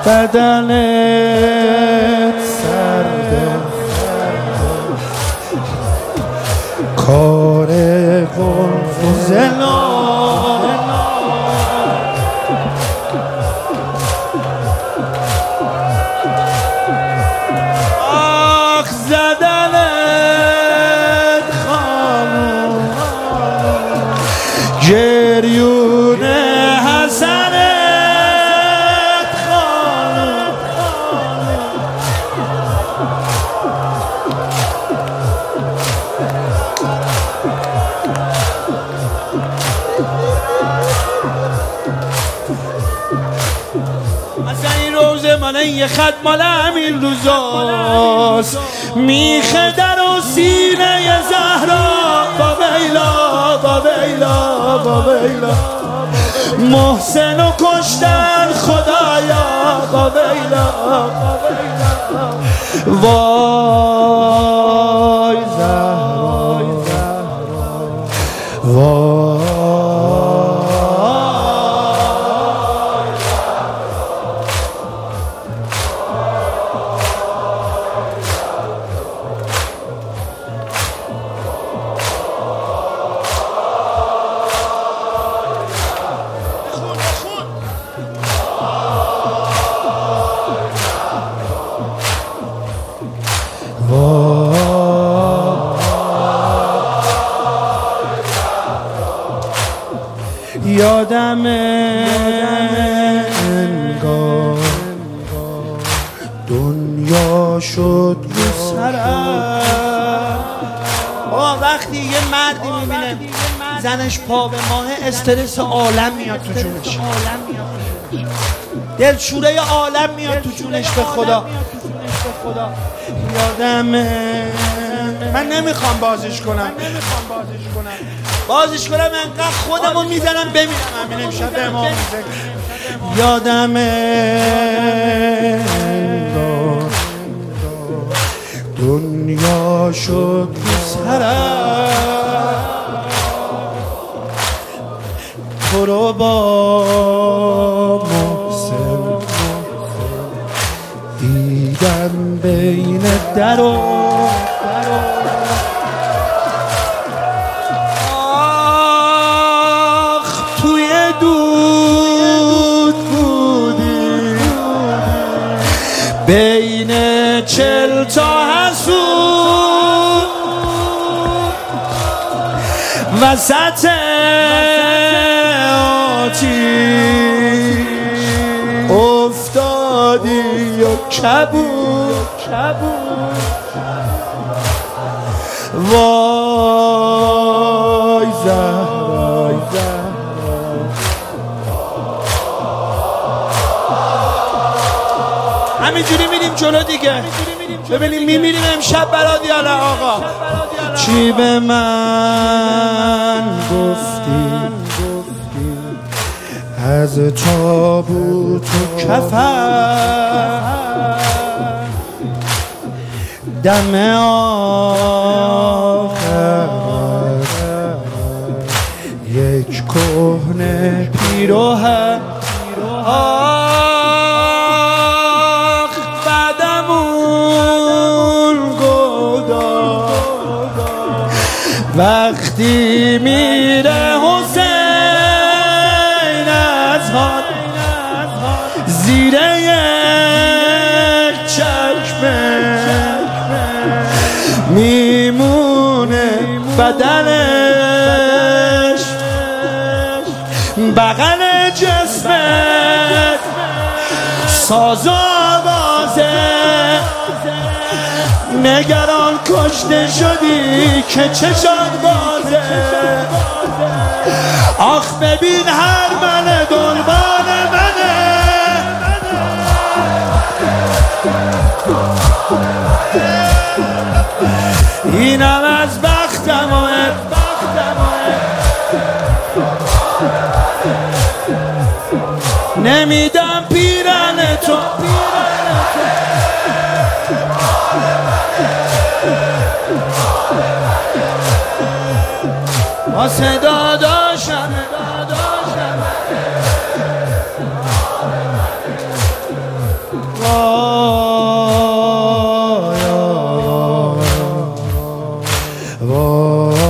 بدنت سرده کار قنفذ آخ زدنت خانم گریون حسنت خانم مثلا این روزه من یه خط مال همین روزاست میخه در و سینه زهرا با ویلا با ویلا با ویلا محسن و کشتن خدایا با ویلا وای زهرا وای یادم انگار دنیا شد رو سرم. وقتی یه مردی میبینه زنش پا به ماه استرس عالم میاد تو جونش، دلشوره عالم میاد تو جونش. به خدا یادم من نمیخوام بازش کنم انقدر خودمو میزنم بمیرم همین امشب امام میزه. یادم دنیا شد سرم تو رو با محسن دیدم بین در و بین 40 تا حسود وسط آتیش افتادی و کبود وای زهرا همینجوری میریم جلو دیگه. ببینیم میمیریم امشب برات یا نه آقا. چی به من گفتی از تابوت و کفن دم آخر یک کهنه پیراهن وقتی میره حسین از حال زیر یک چشمه میمونه بدنش بغل جسمت ساز و آوازه نگران کشته شدی که چشات بازه آخ ببین هر من دنبال منه اینم از بختم نمیدم پیرن تو واسه داداشم وای